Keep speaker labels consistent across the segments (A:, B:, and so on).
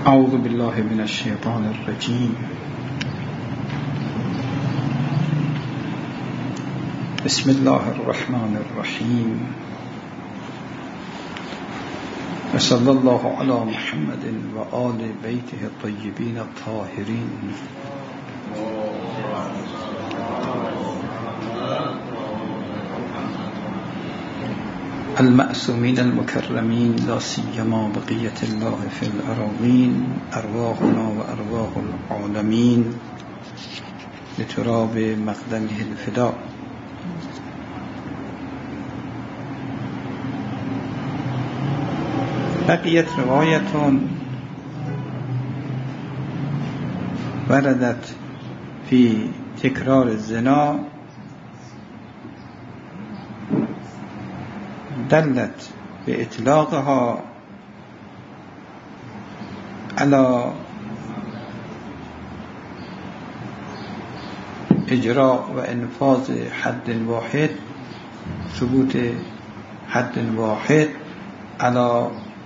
A: اعوذ بالله من الشیطان الرجیم. بسم الله الرحمن الرحیم. و صلی الله علی محمد و آل بیته الطیبین الطاهرین. المعصومین المکرمین، لا سیما بقیة الله فی الأراضین، ارواحنا و ارواح العالمین لتراب مقدمه الفدا. بقیت روایتون وردت فی تکرار الزنا دلت به اطلاقها على اجراء و انفاذ حد واحد، ثبوت حد واحد على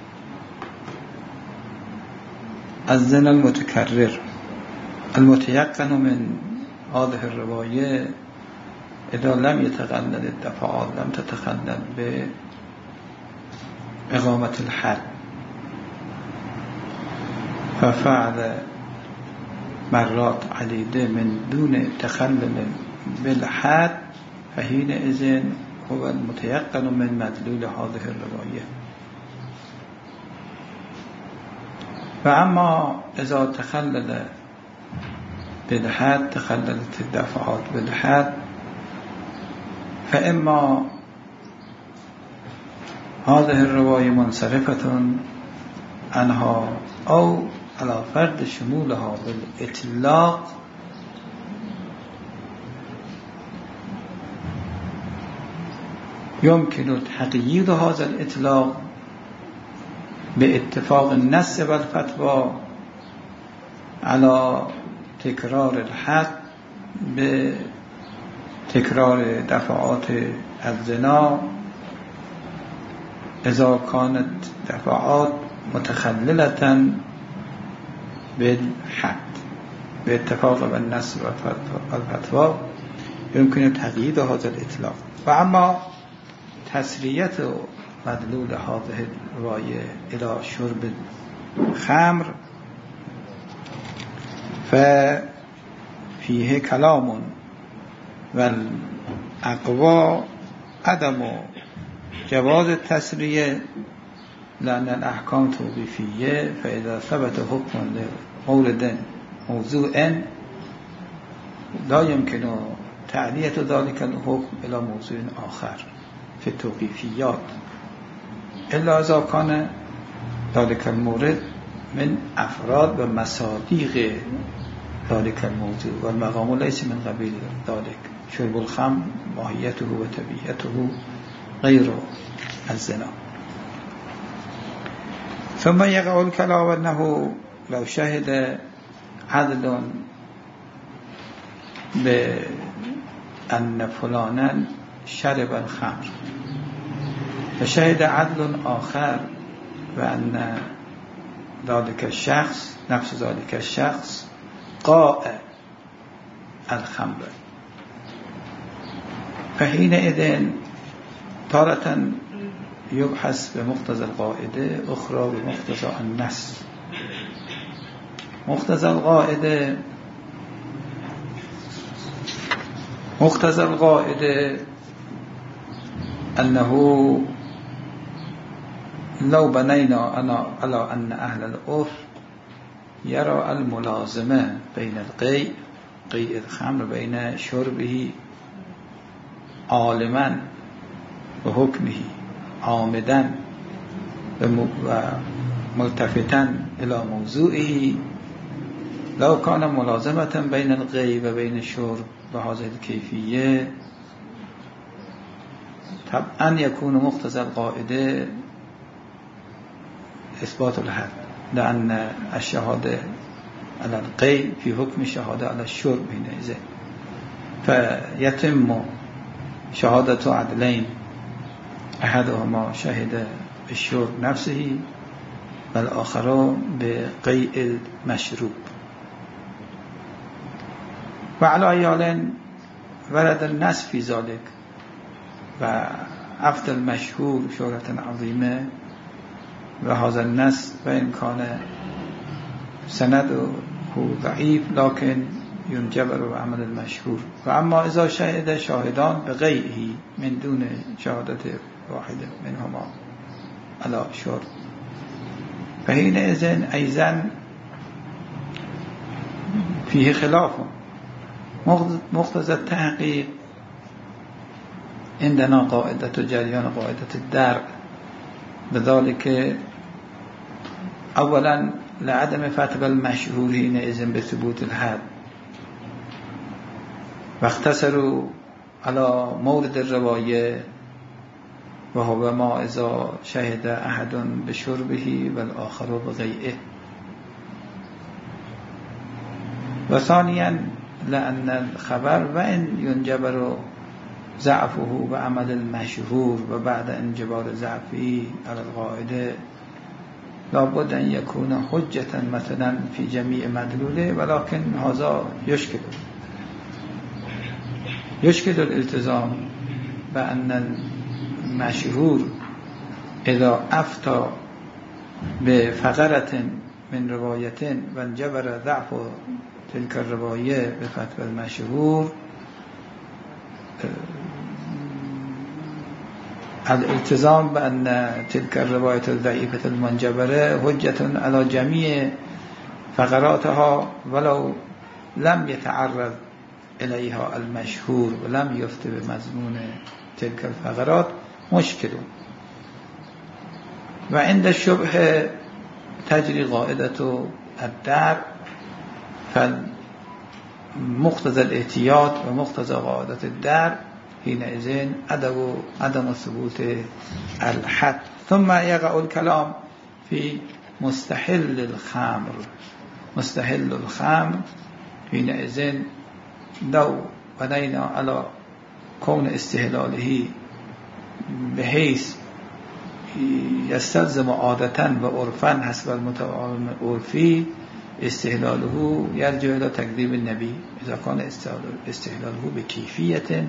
A: الزنا المتكرر المتيقن من هذه الرواية اذا لم يتقلل الدفعات لم تتقلل بإقامة الحد، ففعل مرات عديدة من دون تخلل بالحد، فحينئذ هو المتيقن من مدلول هذه الرواية. فأما إذا تخلل بالحد، تخللت الدفعات بالحد، فإما هذه الرواية منصرفة عنها أو على فرض شمولها بالإطلاق يمكن تقييد هذا الإطلاق باتفاق النص والفتوى على تكرار الحد بتكرار دفعات الزنا إذا كانت دفعات متخللة بالحد باتفاق النص والفتوى يمكن تقييد هذا الإطلاق. وأما تسرية مدلول هذه الرواية إلى شرب الخمر ففيه كلام، والأقوى عدم جواز التسرية لأن الأحكام توقيفية، فإذا ثبت حكم لمولد موضوع لا يمكن تعلية ذلك الحكم إلى موضوع آخر في التوقيفيات إلا إذا كان ذلك المورد من أفراد ومصادیق ذلك الموضوع، والمقام ليس من قبيل ذلك. شرب الخمر ماهيته وطبيعته غير الزنا. ثم يقع الكلام أنه لو شهد عدل بأن فلانا شرب الخمر، فشهد عدل آخر بأن ذلك الشخص نفس ذلك الشخص قاء الخمر، فحينئذ تارة يبحث بمقتضى القاعدة، أخرى بمقتضى النص. مقتضى القاعدة أنه لو بنينا على أن أهل العرف يرى الملازمة بين قيء الخمر بين شربه عالما وحكمه عامدا وملتفتا إلى موضوعه، لو كان ملازمة بين القيء وبين الشرب بهذه الكيفية طبعا يكون مقتضى القاعدة إثبات الحد، لأن الشهادة على القيء في حكم الشهادة على الشرب حينئذ، فيتم شهادة عدلين، أحدهما شهد بالشرب نفسه والآخر بقيء المشروب. وعلى أيال ورد النص في ذلك، وأفضل المشهور شهرة عظيمة، وهذا النص وإن كان سنده ضعيف لكن ينجبر بعمل المشهور. وأما إذا شهد شاهدان بغيره من دون شهادة واحد منهما على شرب، فحينئذ أيضا فيه خلاف. مقتضى التحقيق عندنا قاعدة جريان قاعدة الدرء، بذلك أولا لعدم فتوى المشهور حينئذ بثبوت الحد، واختصروا على مورد الرواية وهو ما إذا شهد أحد بشربه والآخر بغيئه. وثانيا لأن الخبر وإن ينجبر ضعفه بعمل المشهور وبعد انجبار ضعفه على القاعدة لابد أن يكون حجة مثلا في جميع مدلوله، ولكن هذا يشكل الالتزام بأن المشهور إذا أفتى بفقرة من رواية وانجبر ضعف تلك الرواية بفتوى المشهور، الالتزام بأن تلك الرواية الضعيفة المنجبرة حجة على جميع فقراتها ولو لم يتعرض إليها المشهور ولم يفتي بمضمون تلك الفقرات مشكل. وعند الشبه تجري قاعدة الدرء، فمقتضى الاحتياط ومقتضى قاعدة الدرء حينئذ عدم ثبوت الحد. ثم يقع الكلام في مستحل الخمر. مستحل الخمر حينئذ لو بنينا على كون استحلاله بحيث يستلزم عادة وعرفا حسب المتعارف العرفي استحلاله يرجع إلى تكذيب النبي. إذا كان استحلاله بكيفية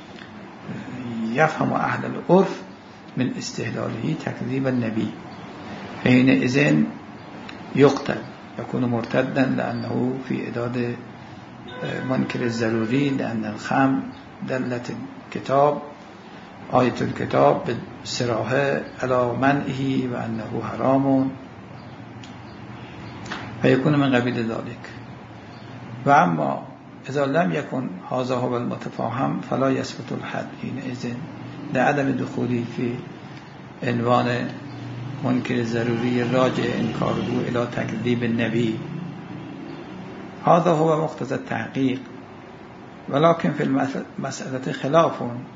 A: يفهم أهل العرف من استحلاله تكذيب النبي، حينئذ يقتل، يكون مرتدا لأنه في إعداد منكر الضروري، لأن الخمر دلت الكتاب آية الكتاب بصراحة على منعه وأنه حرام، فيكون من قبيل ذلك. وأما إذا لم يكن هذا هو المتفاهم فلا يثبت الحد حينئذ لعدم دخوله في عنوان منكر الضروري الراجع إنكاره إلى تكذيب النبي. هذا هو مقتضى التحقيق. ولكن في المسألة خلاف.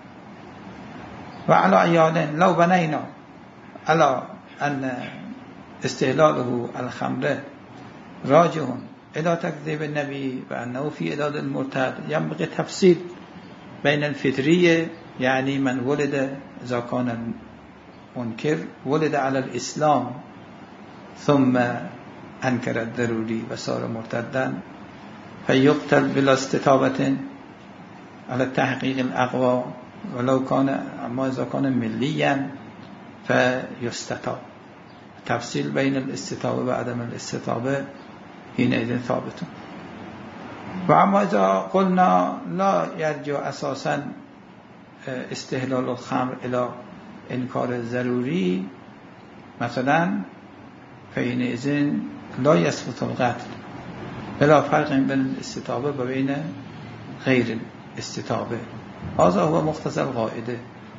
A: وعلى أيال لو بنينا على أن استهلاله الخمر راجع إلى تكذيب النبي وأنه في إعداد المرتد، ينبغي تفصيل بين الفطرية، يعني من ولد إذا كان منكر ولد على الإسلام ثم أنكر الضروري وصار مرتدا فيقتل بلا استتابة على التحقيق الأقوى، ولو كان أما إذا كان مليا فيستتاب. تفصيل بين الاستتابة وعدم الاستتابة حينئذ ثابت. وأما إذا قلنا لا يرجع أساسا استهلال الخمر إلى إنكار الضروري مثلا، فحينئذ لا يثبت القتل بلا فرق بين الاستتابة وبين غير الاستتابة. هذا هو مقتضى القاعدة.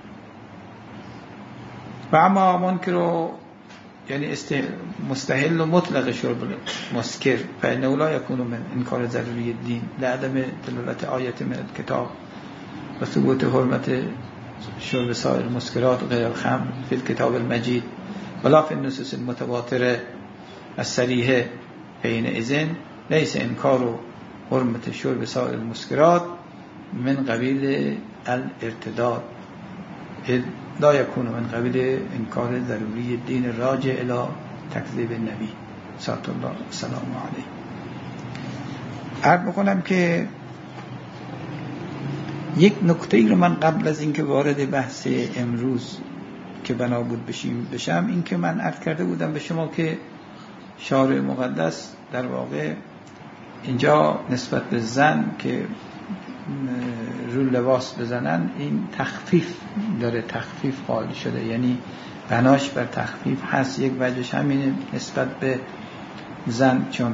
A: وأما منكر يعني مستحل مطلق شرب مسكر فإنه لا يكون من إنكار ضروري الدين لعدم دلالة آية من الكتاب وثبوت حرمة شرب سائر المسكرات غير الخمر في الكتاب المجيد ولا في النصوص المتواترة الصريحة، حينئذ ليس إنكار حرمة شرب سائر المسكرات من قبيل الارتداد، لا يكون من قبيل إنكار ضروري الدين الراجع إلى تکذیب نبی صلی الله سلام علیه. عرض بکنم که یک نکته رو من قبل از اینکه وارد بحث امروز که بنا بود بشم، این که من عرض کرده بودم به شما که شارع مقدس در واقع اینجا نسبت به زن که رو لباس بزنن این تخفیف داره، تخفیف قائل شده، یعنی بناش بر تخفیف هست. یک وجهش همینه نسبت به زن چون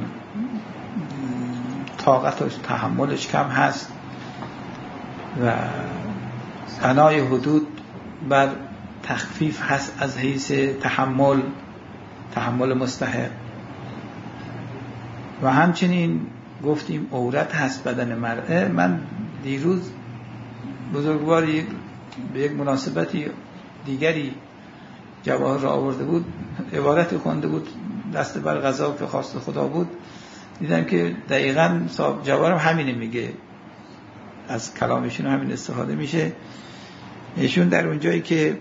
A: طاقت و تحملش کم هست و بنای حدود بر تخفیف هست از حیث تحمل مستحق. و همچنین گفتیم عورت هست بدن مرأه. من دیروز بزرگواری به یک مناسبتی دیگری جواهر را آورده بود، عبارت خونده بود دست بر غذا که خواست خدا بود، دیدم که دقیقاً صاحب جواهر همینه میگه، از کلامشون همین استفاده میشه. ایشون در اون جایی که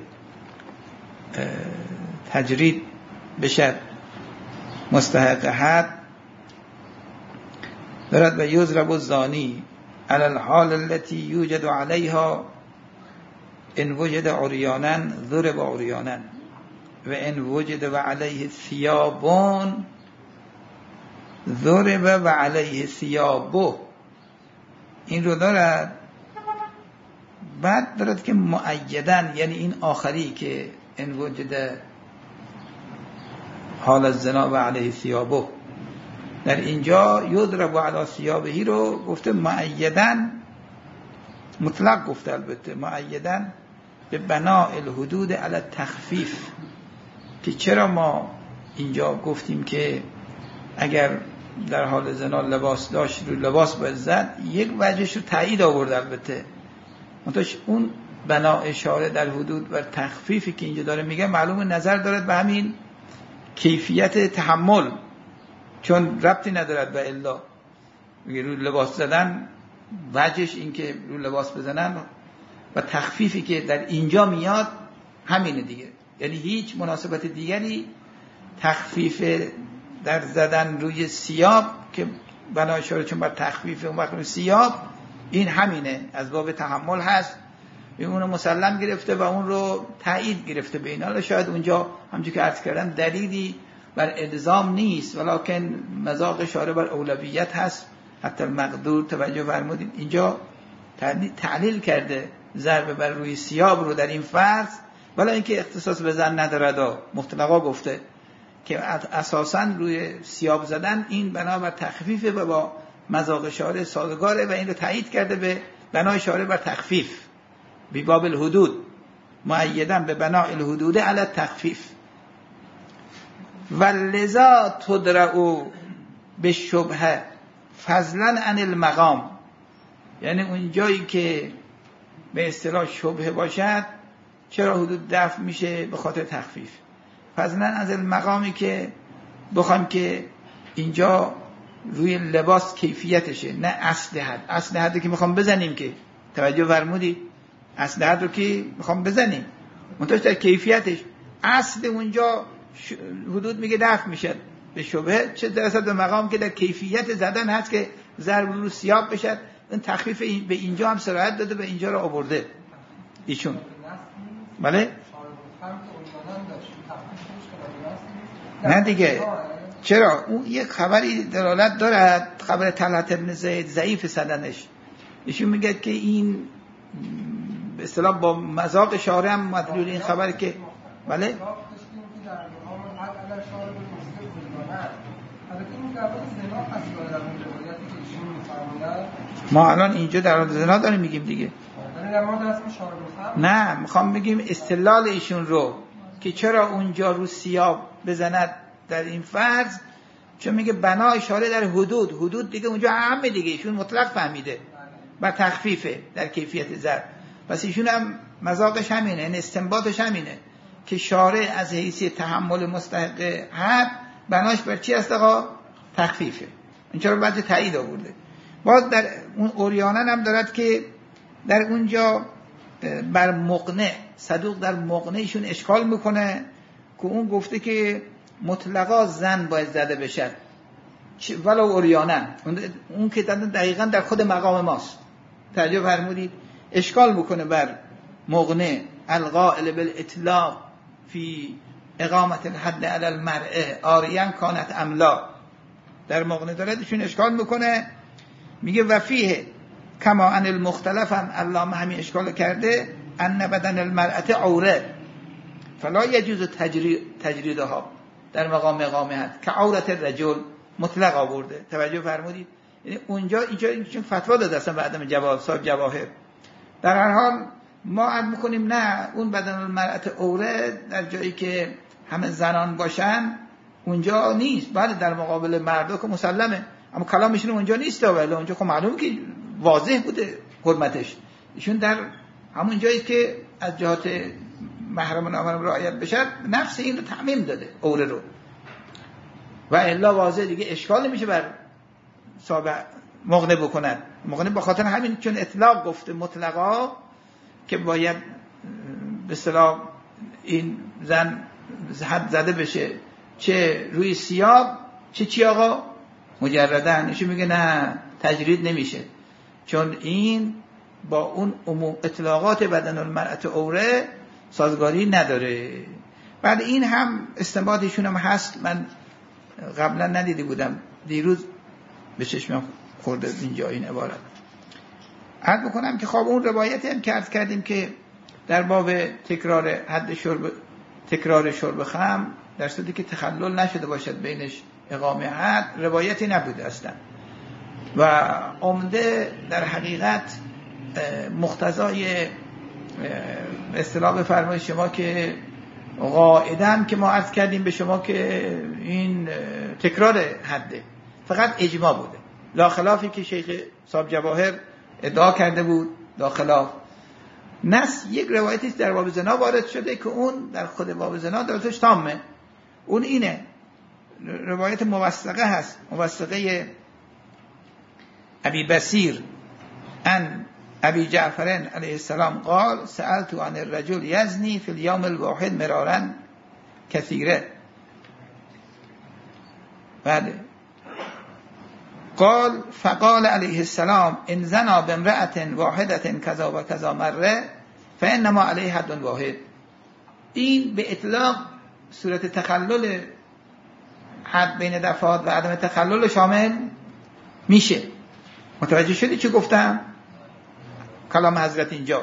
A: تجرید بشد مستحق حد دارد و یضرب الزانی علی الحال التي یوجد علیها ان وجد عریانا ضرب عریانا و ان وجد و علیه ثیابون ضرب و علیه ثیابه. این رو دارد. بعد دارد که مؤیدن، یعنی این آخری که ان وجد حال الزنا و علیه ثیابه، در اینجا یضرب و علی ثیابه رو گفته مؤیدن، مطلق گفته، البته مؤیدن به بناء الحدود علی تخفیف. که چرا ما اینجا گفتیم که اگر در حال زنا لباس داشت رو لباس باید زد، یک وجهش رو تایید آورد البته، منتهش اون بناء شارع در حدود و تخفیفی که اینجا داره میگه معلوم نظر دارد به همین کیفیت تحمل، چون ربطی ندارد به الا رو لباس زدن. وجهش این که رو لباس بزنن و تخفیفی که در اینجا میاد همینه دیگه، یعنی هیچ مناسبت دیگری تخفیف در زدن روی ثیاب که بنای شارع چون بر تخفیف اون وقت روی ثیاب، این همینه، از باب تحمل هست، اون رو مسلم گرفته و اون رو تایید گرفته به این. حالا شاید اونجا همچون که عرض کردم دلیلی بر الزام نیست، ولکن مذاق شارع بر اولویت هست. حتی المقدور توجه فرمودید اینجا تعلیل کرده ضرب بر روی ثیاب رو در این فرض، ولی اینکه اختصاص به زن ندارد، مطلقا گفته که اساساً روی ثیاب زدن این بنابر تخفیف و با مذاق شارع سازگاره و این رو تایید کرده به بنای شارع بر تخفیف بی باب الحدود، مؤیدن به بناء الحدود علی تخفیف. و لذا تدرعو به شبهه فضلا عن المقام، یعنی اون جایی که به اصطلاح شبهه باشد چرا حدود دفع میشه؟ به خاطر تخفیف. فضلا از المقامی که بخوام که اینجا روی لباس کیفیتشه، نه اصل حد. اصل حد که میخوام بزنیم، که توجه فرمودید، اصل حد رو که میخوام بزنیم منتها در کیفیتش، اصل اونجا حدود میگه دفع میشه به شبهه، چه درصد به مقام که در کیفیت زدن هست که ضرب رو سیاب بشد. این تخفیف به اینجا هم سرایت داده، به اینجا رو آورده ایشون. بله؟ نه دیگه، چرا؟ اون یک خبری دلالت دارد، خبر طلحه بن زید ضعیف سندش، ایشون میگه که این به اصطلاح با مذاق شارع هم مدلول این خبر که بله ما الان اینجا در مورد زنا داریم میگیم دیگه. نه، میخوام بگیم استدلال ایشون رو که چرا اونجا رو ثیاب بزند در این فرض، چون میگه بنای شارع در حدود دیگه اونجا همه دیگه ایشون مطلق فهمیده و تخفیفه در کیفیت ضرب. پس ایشون هم مذاقش همینه، این استنباطش همینه که شارع از حیث تحمل مستحق حد بناش بر چی است آقا؟ تخفیفه. این چرا بعد تایید آورده. باز در اون اوریانن هم دارد که در اونجا بر مقنع، صدوق در مقنعشون اشکال میکنه که اون گفته که مطلقا زن باید زده بشه ولو اوریانن. اون که دقیقا در خود مقام ماست. توجه فرمودید؟ اشکال میکنه بر مغنی القائل بالاطلاق فی اقامت الحد علی المرأة آریان کانت املا. در مغنی داردشون اشکال میکنه، میگه وفیه کما ان المختلف هم علامه همین اشکال کرده ان بدن المرأة عوره فلا یجوز تجریدها در مقام اقامت که عورت الرجل مطلق آورده. توجه فرمودید؟ یعنی اونجا اینجا فتوا داده اصلا بعدم جواب صاحب جواهر. در هر حال ما عرض میکنیم نه، اون بدن المرأة عوره در جایی که همه زنان باشن اونجا نیست. بله در مقابل مردا که مسلمه، اما کلامشون اونجا نیست. ولی اونجا خب معلومه که واضح بوده حرمتش. ایشون در همون جایی که از جهات محرم و نامحرم رعایت بشه نفس این رو تعمیم داده عوره رو، و الا واضح دیگه اشکال نمیشه بر صاحب مغنی بکند. مغنی به خاطر همین چون اطلاق گفته مطلقا که باید به اصطلاح این زن حد زده بشه چه روی ثیاب چی آقا مجردن. ایشون میگه نه تجرید نمیشه چون این با اون عموم اطلاقات بدن المرأة عوره سازگاری نداره. بعد این هم استنباطشون هم هست، من قبلا ندیده بودم، دیروز به چشمم خورده اینجا این عبارت. عرض بکنم که خب اون روایتی هم که عرض کردیم که در باب تکرار حد شرب، تکرار شرب خمر در صورتی که تخلل نشده باشد بینش اقامه حد، روایتی نبوده اصلا. و عمده در حقیقت مقتضای اصطلاح بفرمایید شما که قاعده‌ام که ما عرض کردیم به شما که این تکرار حده فقط اجماع بوده، لا خلافی که شیخ صاحب جواهر ادعا کرده بود لا خلاف. نص یک روایتی در باب زنا وارد شده که اون در خود باب زنا درستش تامه. اون اینه، روایت موثقه هست، موثقه ابی بصیر ان ابی جعفر علیه السلام قال سألت عن الرجل یزنی فی اليوم الواحد مرارا کثیره. بله قال فقال علیه السلام ان زنا بامرأة واحدة کذا و کذا مره فانما علیه حد واحد. این به اطلاق صورت تخلل حد بین دفعات و عدم تخلل شامل میشه. متوجه شدی چی گفتم؟ کلام حضرت اینجا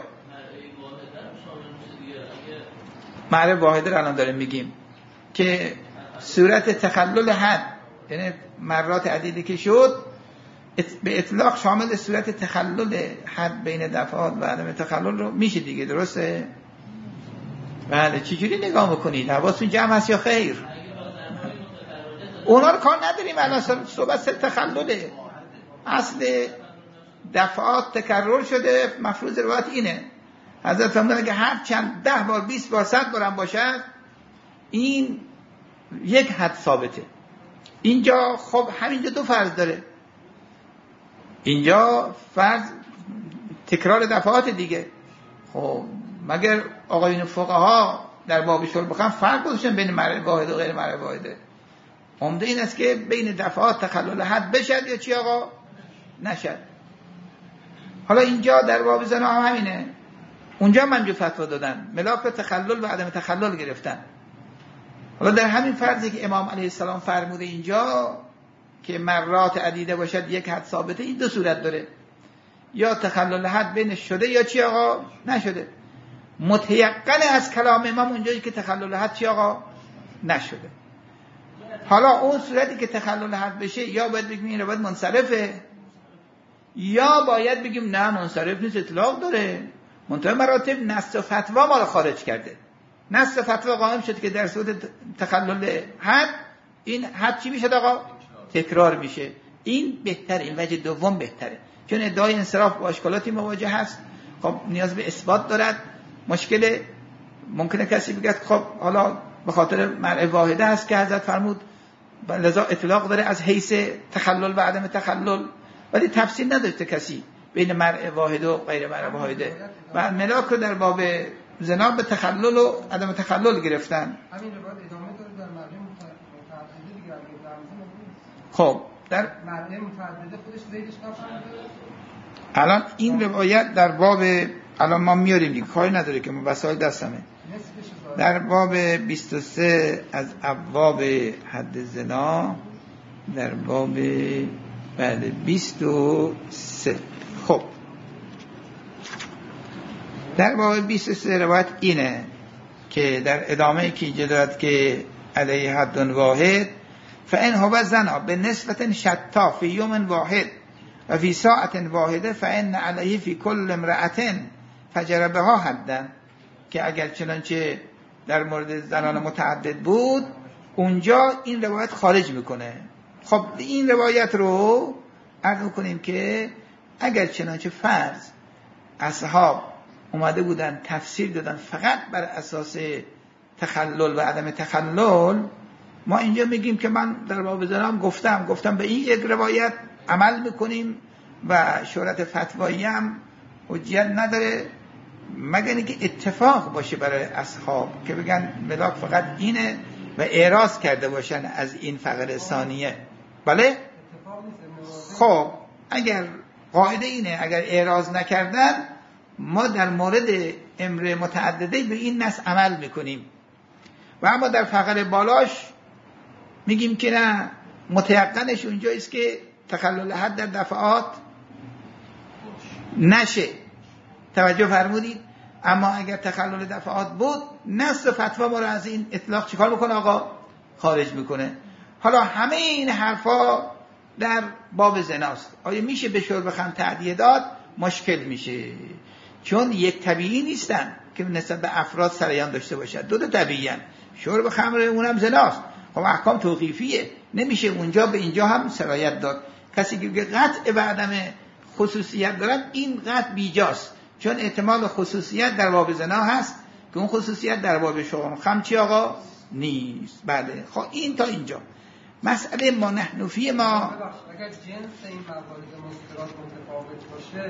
A: معرف واحده رو الان داریم میگیم که صورت تخلل حد یعنی مرات عدیدی که شد به اطلاق شامل صورت تخلل حد بین دفعات و عدم تخلل رو میشه دیگه. درسته؟ بله. چجوری نگاه میکنید؟ حواستون جمع هست یا خیر؟ اونا رو کار نداریم الان، صحبت تخلله. اصل دفعات تکرر شده، مفروض روایت اینه حضرت فرمودن که هر چند 10 بار 20 بار 100 بار هم باشد این یک حد ثابته. اینجا خب همینجا دو فرض داره، اینجا فرض تکرار دفعات دیگه. خب مگر آقایون فقها در باب شرب خمر فرق گذاشتن بین مرء واحد و غیر مرء واحده؟ عمده این است که بین دفعات تخلل حد بشد یا چی آقا نشد. حالا اینجا در باب زنا هم همینه، اونجا منجو فتوا دادن ملاک تخلل و عدم تخلل گرفتن. حالا در همین فرضی که امام علیه السلام فرموده اینجا که مرات عدیده باشد یک حد ثابته، این دو صورت داره، یا تخلل حد بینش شده یا چی آقا نشده. متیقن از کلام امام اونجایی که تخلل حد چی آقا نشده. حالا اون صورتی که تخلل حد بشه یا باید بگیم این رو باید منصرفه یا باید بگیم نه منصرف نیست اطلاق داره. منتهی مراتب نص فتوا ما رو خارج کرده. نص فتوا قائم شد که در صورت تخلل حد این حد چی میشه آقا؟ تکرار میشه. این بهتره، این وجه دوم بهتره، چون ادعای انصراف با اشکالاتی مواجه هست. خب نیاز به اثبات دارد. مشکل ممکنه کسی بگه خب حالا به خاطر مرء واحده هست که حضرت فرمود لذا اطلاق داره از حیث تخلل و عدم تخلل، ولی تفصیل نداشته کسی بین مرء واحده و غیر مرء واحده و ملاک رو در باب زنا به تخلل و عدم تخلل گرفتن.
B: همین رو باید ادامه داره در
A: خب در
B: معنی متعدده خودش زیدش نفهمده.
A: الان این روایت در باب، الان ما میاریم دیگه کاری نداره که وسایل دستمه، در باب 23 از ابواب حد زنا، در باب 23. خب در باب 23 روایت اینه که در ادامه که جدارت که علیه حد واحد فإن هو زنا به نسبت شتا فی یوم واحد و فی ساعت واحده فإن علیه فی کل امرأة فجربها حدا، که اگر چنانچه در مورد زنان متعدد بود اونجا این روایت خارج میکنه. خب این روایت رو عرض میکنیم که اگر چنانچه فرض اصحاب اومده بودن تفسیر دادن فقط بر اساس تخلل و عدم تخلل، ما اینجا میگیم که من در باب زنا گفتم به این یک روایت عمل میکنیم و شهرت فتوایی هم حجیت نداره مگر اینکه اتفاق باشه برای اصحاب که بگن ملاک فقط اینه و اعراض کرده باشن از این فقره ثانیه. بله؟ خب اگر قاعده اینه اگر اعراض نکردن ما در مورد امر متعدده به این نص عمل میکنیم و اما در فقره بالاش میگیم که نه، متيقنش اونجاییست که تخلل حد در دفعات نشه. توجه فرمودید؟ اما اگر تخلل دفعات بود نص فتوا ما رو از این اطلاق چیکار میکنه آقا؟ خارج میکنه. حالا همه این حرفا در باب زناست. آیا میشه به شرب خمر تعدیه داد؟ مشکل میشه، چون یک طبیعی نیستن که نسبت به افراد سریان داشته باشد. دو طبیعیان، شرب خمر اونم زناست. خب احکام توقیفیه، نمیشه اونجا به اینجا هم سرایت داد. کسی که قطع به عدم خصوصیت دارد این قطع بیجاست، چون احتمال خصوصیت در باب زنا هست که اون خصوصیت در باب شرب خمر چی آقا؟ نیست. بله خب این تا اینجا مسئله ما نحنفی ما.
B: اگر جنس این موارد مسکرات متفاوت باشه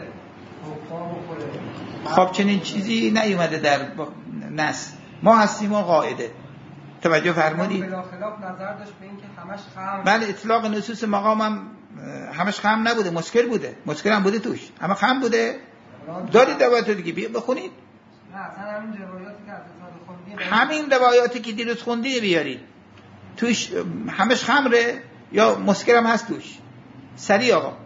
A: خب چنین چیزی نیومده در نص، ما هستیم و قاعده. توجه فرمودید؟
B: بلا خلاف نظر داشت به این که همش خمر.
A: بله اطلاق نصوص مقام هم همش خمر نبوده، مسکر بوده، مسکر هم بوده توش، اما خمر بوده. دارید روایات دیگه بیا بخونید.
B: نه اصلا همین روایاتی که از خوندیم،
A: همین روایاتی که دیروز خوندید بیارید توش همش خمره یا مسکر هم هست توش؟ سریع آقا.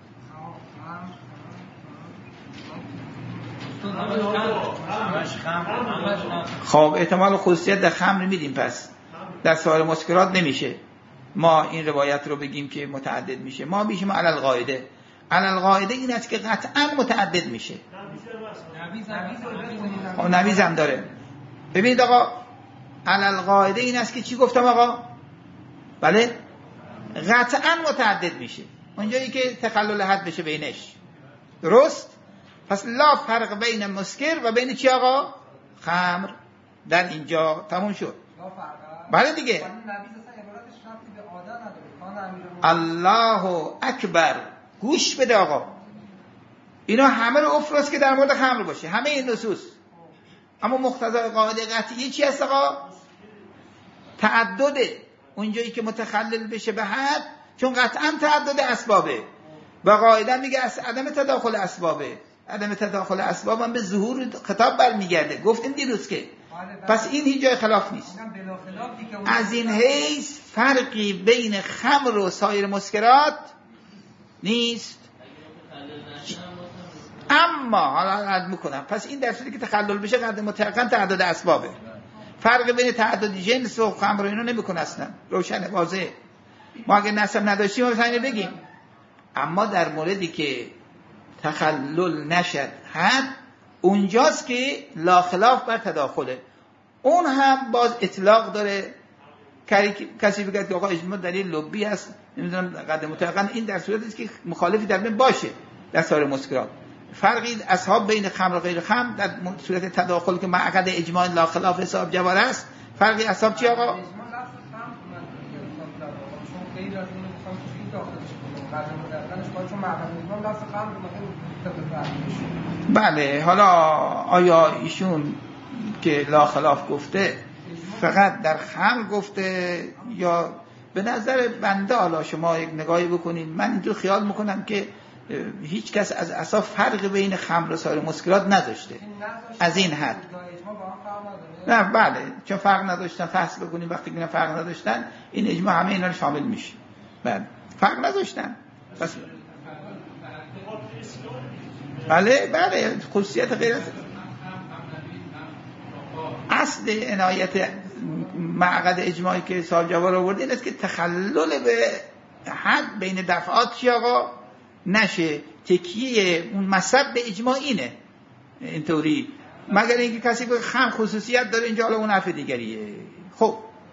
A: خب احتمال خصوصیت در خمر میدیم، پس در سایر مسکرات نمیشه ما این روایت رو بگیم که متعدد میشه. ما میشیم علی القاعده. علی القاعده این است که قطعا متعدد میشه. خب نویز هم داره. ببینید آقا علی القاعده این است که چی گفتم آقا؟ بله قطعا متعدد میشه اونجایی که تخلل حد بشه بینش. درست؟ پس لا فرق بین مسکر و بین چی آقا؟ خمر. در اینجا تموم شد. بله دیگه. الله اکبر. گوش بده آقا، اینا همه رو افراز که در مورد خمر باشه، همه این نصوص. اما مقتضای قاعده قطعی چی هست آقا؟ تعدده. اونجایی که متخلل بشه به حد، چون قطعا تعدد اسبابه و قاعده میگه عدم تداخل اسبابه. عدم تداخل اسباب هم به ظهور خطاب برمیگرده، گفتیم دیروز که. پس این هیچ جای خلاف نیست. از این حیث فرقی بین خمر و سایر مسکرات نیست. اما حالا عد میکنم، پس این در صورتی که تخلل بشه قد متيقن تعدد اسبابه. فرق بین تعدد جنس و خمر و اینو نمیکنه اصلا، روشنه، واضحه. ما اگه نسب نداشتیم مثلا بگیم. اما در موردی که تخلل نشد حد، اونجاست که لا خلاف بر تداخله. اون هم باز اطلاق داره. کسی بگه که آقا اجماع دلیل لبی است، نمیدونم قد متيقن، این در صورتی است که مخالفی در بین باشه در سایر مسکرات. فرقی اصحاب بین خمر و غیر خمر در صورت تداخل که معقد اجماع لا خلاف حساب جوار است، فرقی اصحاب چی آقا؟ بله حالا آیا ایشون که لا خلاف گفته فقط در خمر گفته یا به نظر بنده، حالا شما یک نگاهی بکنید، من اینجور خیال میکنم که هیچ کس از اصلا فرق بین خمر و سایر مسکرات نداشته از این حد. نه بله، چون فرق نداشتن فحص بکنیم، وقتی که فرق نداشتن این اجماع همه اینا رو شامل میشه. بله فرق نداشتن بس. بله خصوصیت غیر اصل عنایت معقد اجماعی که صاحب جوار آورده این است که تخلل به حد بین دفعات چی آقا نشه. تکیه اون مذهب به اجماع اینه اینطوری، مگر اینکه کسی که خم خصوصیت داره اینجا، حالا اون حرف دیگریه. خب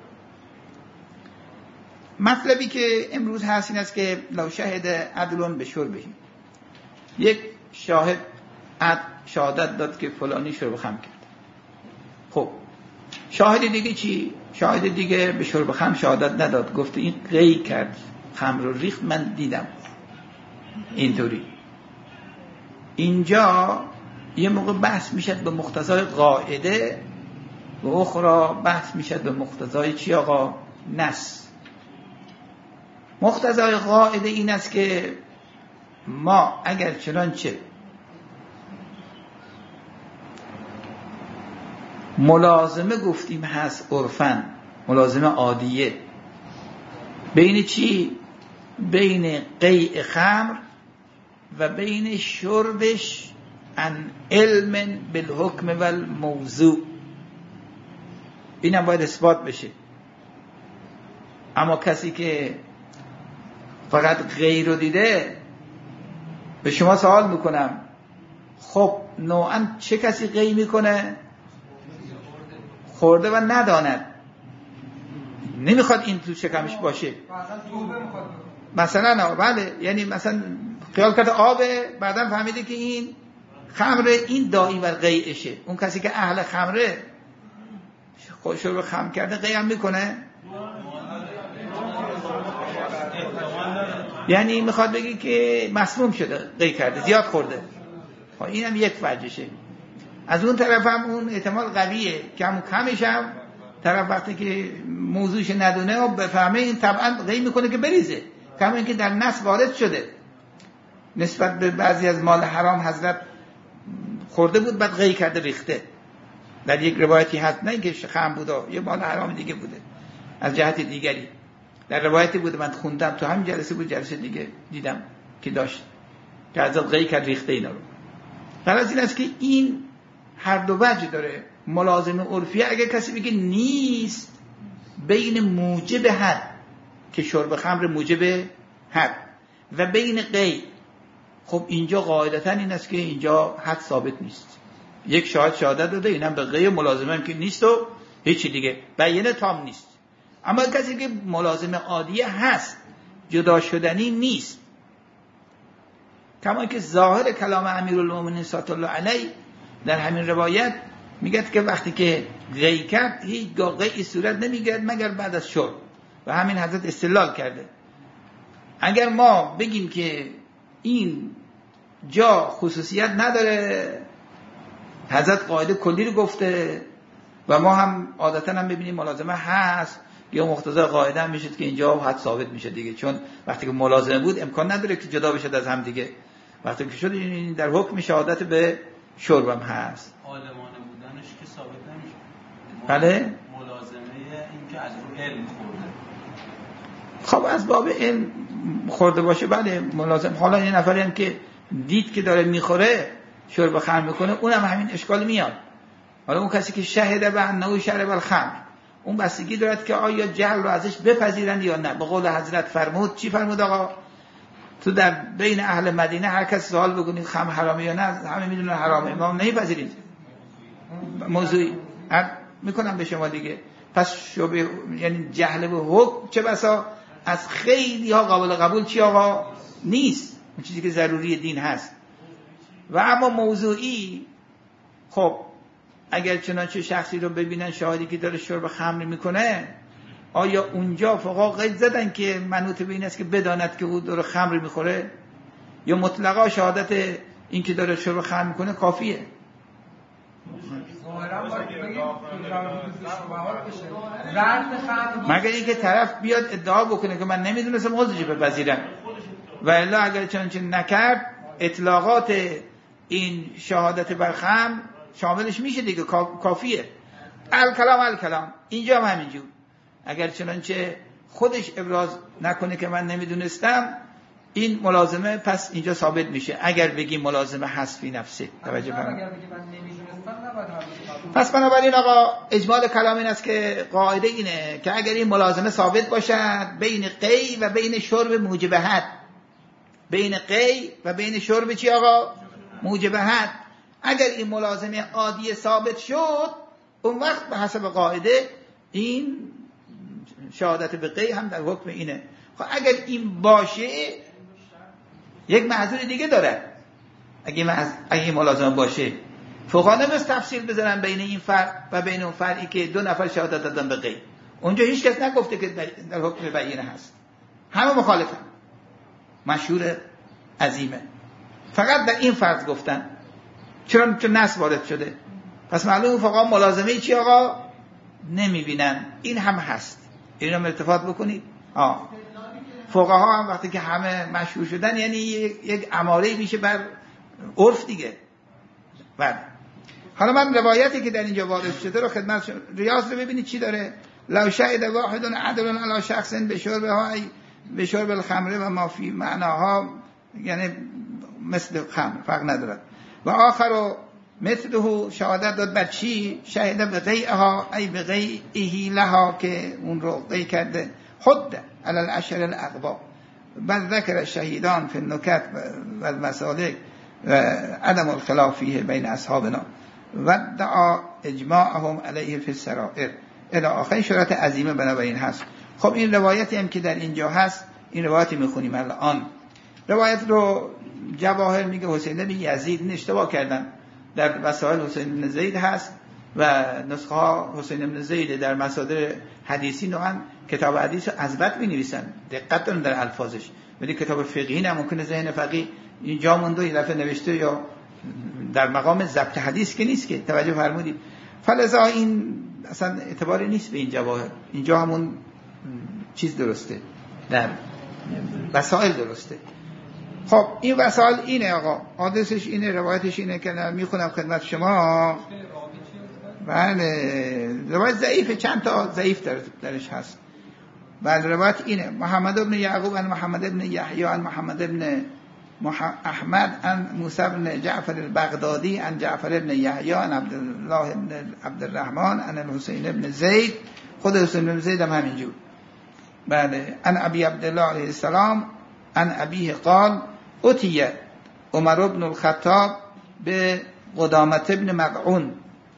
A: مطلبی که امروز هست این است که لو شهد عدلون به شربه، یک شاهد شهادت داد که فلانی شرب خمر کرد. خب شاهد دیگه چی؟ شاهد دیگه به شرب خمر شهادت نداد، گفت این قی کرد، خمر رو ریخت، من دیدم. اینطوری اینجا یه موقع بحث میشد به مقتضای قاعده و اخرى بحث میشد به مقتضای چی آقا؟ نص. مقتضای قاعده این است که ما اگر چنانچه ملازمه گفتیم هست عرفاً، ملازمه عادیه بین چی؟ بین قیع خمر و بین شربش عن علم بالحکم و الموضوع، اینم باید اثبات بشه. اما کسی که فقط غیر رو دیده، به شما سوال میکنم خب نوعاً چه کسی غی میکنه؟ خورده و نداند، نمیخواد این تو شکمش باشه مثلا. بله یعنی مثلا خیال کرده آبه، بعدم فهمیده که این خمره، این داعی و قیعشه. اون کسی که اهل خمره خودش رو خمر کرده قیع هم میکنه؟ یعنی میخواد بگی که مسموم شده، قیع کرده، زیاد خورده. این هم یک وجهشه. از اون طرف هم اون احتمال قویه که همون کمش هم طرف وقتی که موضوعش ندونه و بفهمه این طبعا قیع میکنه که بریزه. کما اینکه در نص وارد شده نسبت به بعضی از مال حرام حضرت خورده بود بعد قیع کرده ریخته. در یک روایتی هست، نه اینکه خمر بوده، یه مال حرام دیگه بوده از جهت دیگری. در روایتی بوده من خوندم، تو همین جلسه بود، جلسه دیگه دیدم که داشت که حضرت قیع کرد ریخته اینا رو. غرض این است که این هر دو وجه داره. ملازمه عرفیه اگر کسی بگه نیست بین موجب حد که شرب خمر موجب حد و بین قیع، خب اینجا قاعدتا این است که اینجا حد ثابت نیست. یک شاهد شهادت داده، اینم به قیع ملازمه هم که نیست و هیچی دیگه بیانه تام نیست. اما کسی که ملازمه عادیه هست، جدا شدنی نیست، کما که ظاهر کلام امیرالمومنین صلی الله علیه در همین روایت میگه که وقتی که قیع کرد هیچگاه قیعی صورت نمیگیرد مگر بعد از شرب، و همین حضرت استدلال کرده. اگر ما بگیم که این جا خصوصیت نداره، حضرت قاعده کلی رو گفته و ما هم عادتا هم ببینیم ملازمه هست، یا مقتضای قاعده هم میشه که اینجا حد ثابت میشه دیگه، چون وقتی که ملازمه بود امکان نداره که جدا بشه از هم دیگه. وقتی که شد این در حکم شهادت به شربم هست.
C: عالمانه بودنش که ثابت نمیشه.
A: بله؟
C: ملازمه این که از رو علم خورده.
A: خب از باب علم خورده باشه بله ملازم. حالا یه نفری هم که دید که داره میخوره شرب خمر میکنه، اونم همین اشکال میاد. حالا اون کسی که شهده به انه شرب الخمر، اون بستگی دارد که آیا جهل رو ازش بپذیرند یا نه. به قول حضرت فرمود، چی فرمود آقا؟ تو در بین اهل مدینه هر کس سوال بکنید خمر حرامه یا نه، همه میدونن حرامه، ما نمیپذیریم. موضوعی میکنم به شما دیگه. پس شبه یعنی جهل به حکم چه بسا از خیلی ها قابل قبول چی آقا نیست، اون چیزی که ضروری دین هست. و اما موضوعی، خب اگر چنانچه شخصی رو ببینن شاهدی که داره شرب خمر میکنه، آیا اونجا فقها قید زدن که منوط به این است که بداند که او داره خمر میخوره، یا مطلقا شهادت این که داره شرب خمر میکنه کافیه؟
B: ظاهرا باید بگیم شبهات بشه رد فهم
A: مگر اینکه طرف بیاد ادعا بکنه که من نمیدونستم عذرش بپذیرم، و الا اگر چنانچه نکرد اطلاقات این شهادت بر خمر شاملش میشه دیگه، کافیه. الکلام اینجا هم همینجور، اگر چنانچه خودش ابراز نکنه که من نمیدونستم، این ملازمه پس اینجا ثابت میشه. اگر بگیم ملازمه هست فی نفسه، توجه فرمایید. پس بنابراین آقا اجمال کلام این است که قاعده اینه که اگر این ملازمه ثابت باشد بین قی و بین شرب موجبهت، بین قی و بین شرب چی آقا؟ موجبهت. اگر این ملازمه عادی ثابت شد، اون وقت به حسب قاعده این شهادت به قی هم در حکم اینه. خب اگر این باشه یک معذور دیگه داره. اگه این ملازمه باشه، فقها نمیست تفصیل بذارن بین این فرع و بین اون فرعی که دو نفر شهادت دادن به قی. اونجا هیچ کس نگفته که در حکم بیینه هست، همه مخالفن، مشهور عظیمه. فقط در این فرض گفتن چون نص وارد شده. پس معلوم فقها ملازمه چی آقا نمیبینن. این هم هست، این رو التفات بکنید. فقها هم وقتی که همه مشهور شدن یعنی یک اماره میشه بر عرف دیگه. بعد حالا من روایتی که در اینجا وارد شده رو خدمت شما، ریاض رو ببینید چی داره. لو شهد واحد عدل علی شخص بشرب الخمر و ما فی معناها، یعنی مثل خمر فرق ندارد. و آخر مثله شهادت داد بر چی؟ شهد به غیئها ای به غیئه لها، که اون رو قی کرده. حد علی الاشهر الاقبا بل ذکر الشهیدان فی النکت و المسالک عدم الخلاف فیه بین اصحابنا و دعا اجماعهم علیه فی السرائر الی آخر. شرط عظیمه بنابراین هست. خب این روایتی هم که در اینجا هست، این روایتی میخونیم الان. روایت رو جواهر میگه حسین بن یزید اشتباه کردن، در وسائل حسین بن زید هست و نسخه ها حسین بن زید در مصادر حدیثی نوعا کتاب حدیث از بد می‌نویسن، دقت دارن در الفاظش. ولی کتاب فقهی نه، ممکنه ذهن فقیه اینجا مونده یه دفعه نوشته یا در مقام ضبط حدیث که نیست که، توجه فرمودید. فلذا این اصلا اعتباری نیست به این جواهر. اینجا همون چیز درسته، در وسائل درسته. خب این وسائل اینه آقا، حادثش اینه، روایتش اینه که میخونم خدمت شما. بله روایت ضعیفه، چند تا ضعیف درش هست. بله روایت اینه: محمد ابن یعقوب عن محمد ابن یحیی عن محمد ابن احمد عن موسی بن جعفر البغدادی عن جعفر ابن یحیی عن عبدالله ابن عبدالرحمن عن الحسین ابن زید. خود حسین بن زید هم همینجور. بله عن ابی عبدالله علیه السلام عن ابیه قال اتی عمر بن الخطاب به قدامة ابن مقعون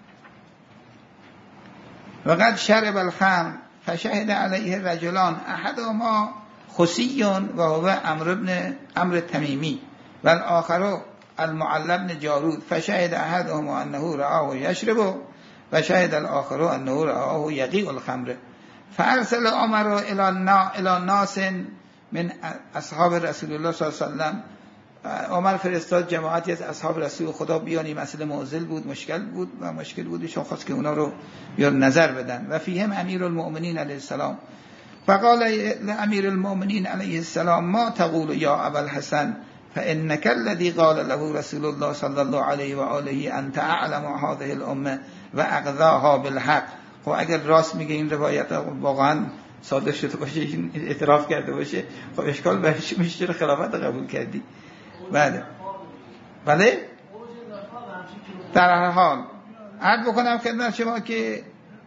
A: وقد شرب الخمر فشهد علیه رجلان احدهما خسی و هو عمرو تمیمی و الاخر المعلى بن جارود فشهد احدهما انه رآه یشرب و شهد الاخر انه رآه یقیء الخمر فارسل عمر الى ناس من اصحاب رسول الله صلی الله علیه و سلم. عمر فرستاد جماعتی از اصحاب رسول خدا بیان. این مسئله معضل بود، مشکل بود چون خواست که اونا رو بیان نظر بدن. و فیهم امیر المؤمنین علیه السلام فقال لامیر المؤمنین علیه السلام ما تقول یا ابا الحسن فانك الذي قال له رسول الله صلی الله علیه و آله انت اعلم هذه الامه و اقضاها بالحق. خب اگر راست میگه این روایت واقعا صادق شده باشه، این اعتراف کرده باشه، خب اشکال برش میشه چرا خلافت قبول کردی؟ بله در هر حال عرض بکنم خدمت شما که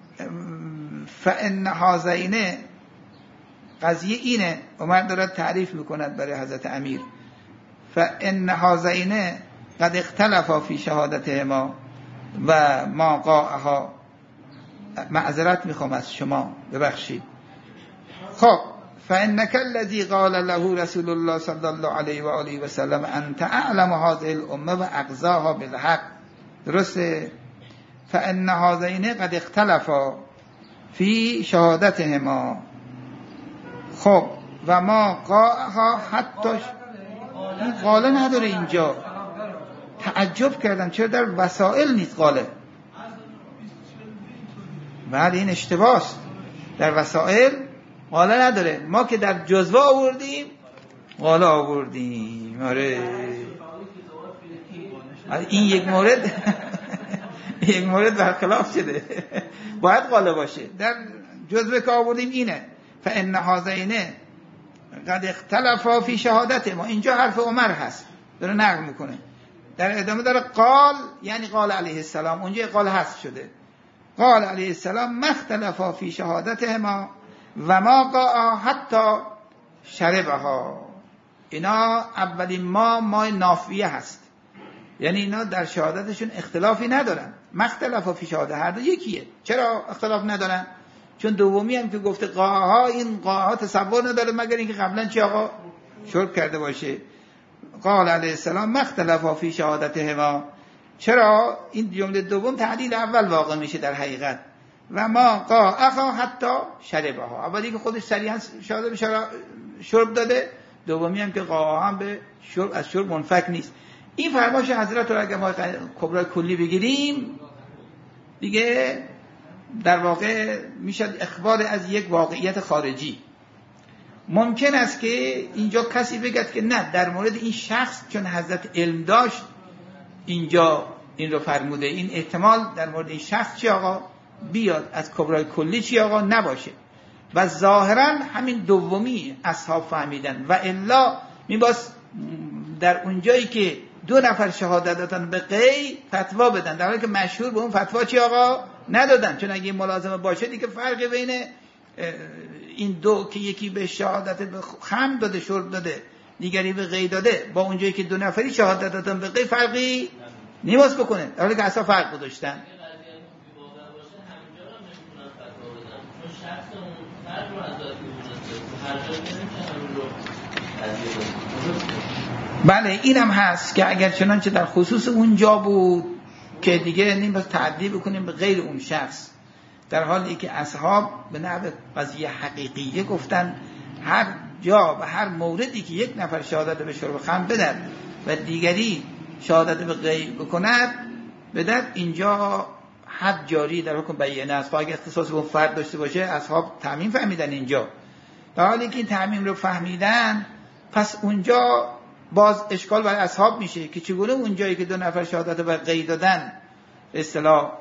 A: فان هذین، قضیه اینه، عمر دارد تعریف میکند برای حضرت امیر. فان هذین قد اختلفا فی شهادتهما و ما قاها. معذرت میخوام از شما، ببخشید. خب فانك الذي قال له رسول الله صلی الله علیه و آله و سلم انت اعلم هذه الامه و اقضاها بالحق. درسته؟ فان هذین قد اختلفا فی شهادتهما. خب و ما قاها حتی این قاله نداره اینجا. تعجب کردم چرا در وسائل نیست قاله. بعد این اشتباهست. در وسائل قاله نداره. ما که در جزوه آوردیم قاله آوردیم. آره این یک مورد برخلاف شده، باید قاله باشه. در جزوه که آوردیم اینه فإن هذین قد اختلفا فی شهادت ما. اینجا حرف عمر هست داره نقل میکنه، در ادامه داره قال یعنی قال علیه السلام، اونجا قال حذف شده. قال علیه السلام ما اختلفا فی شهادتهما و ما قاء حتی شربها. اینا اولین ما نافیه هست، یعنی اینا در شهادتشون اختلافی ندارن. ما اختلفا فی شهادت، هر دو یکیه. چرا اختلاف ندارن؟ چون دومی هم که گفته قاها، این قاها تصور نداره مگر اینکه قبلا چی آقا شرب کرده باشه. قال علیه السلام ما اختلفا فی شهادتهما. چرا این جمله دوم تعدیل اول واقع میشه در حقیقت. و ما قاها حتی شربها، اولی که خودش صریحا شهادت شرب داده، دومی هم که قاها هم به شرب از شرب منفک نیست. این فرمایش حضرت رو اگه ما کبرای کلی بگیریم دیگه در واقع میشد اخبار از یک واقعیت خارجی. ممکن است که اینجا کسی بگد که نه، در مورد این شخص چون حضرت علم داشت اینجا این رو فرموده، این احتمال در مورد این شخص چی آقا بیاد، از کبرای کلی چی آقا نباشه. و ظاهرا همین دومی اصحاب فهمیدن و الا میباس در اونجایی که دو نفر شهادت دادن به غی فتوا بدن، در حالی که مشهور به اون فتوا چی آقا ندادن. چون اگه ملازمه باشه دیگه فرق بین این دو که یکی به شهادت به خمر داده شرب داده دیگری به غی داده، با اونجایی که دو نفری شهادت دادن به غی فرقی نیماز بکنه، در حالی که اصلا فرق گذاشتن. بله اینم هست که اگر چنانچه در خصوص اونجا بود که دیگه نمی‌باید تعدی بکنیم به غیر اون شخص، در حالی که اصحاب به نحو قضیه حقیقیه گفتن هر جا و هر موردی که یک نفر شهادت به شرب خمر بدهد و دیگری شهادت به غیر بکند بدهد، اینجا حد جاری در حکم بیانه است. اگه اختصاص به اون فرد داشته باشه اصحاب تعمیم فهمیدن اینجا، در حالی که این تعمیم رو فهمیدن پس اونجا باز اشکال برای اصحاب میشه که چگونه اونجایی که دو نفر شهادت به غیر دادن اصطلاح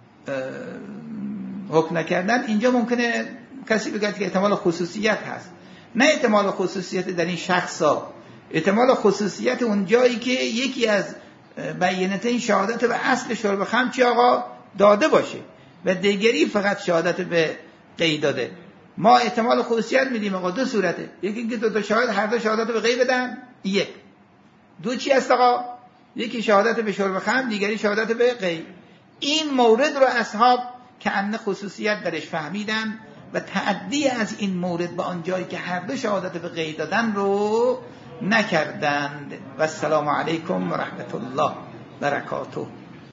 A: حکم نکردن، اینجا ممکنه کسی بگه که احتمال خصوصیت هست. نه احتمال خصوصیت در این شخصا، احتمال خصوصیت اونجایی که یکی از بیانتین شهادت به اصل شرب خمر چی آقا داده باشه و دیگری فقط شهادت به غیر داده. ما احتمال خصوصیت میدیم آقا دو صورته، یکی اینکه دو تا شاهد هر دو شهادت به غیر بدن، یک دو چی است آقا، یکی شهادت به شرب خمر دیگری شهادت به غیر. این مورد رو اصحاب که ان خصوصیت درش فهمیدن و تعدی از این مورد به آن جایی که هر دو شهادت به غیر دادن رو نکردند. و السلام علیکم و رحمت الله برکاته.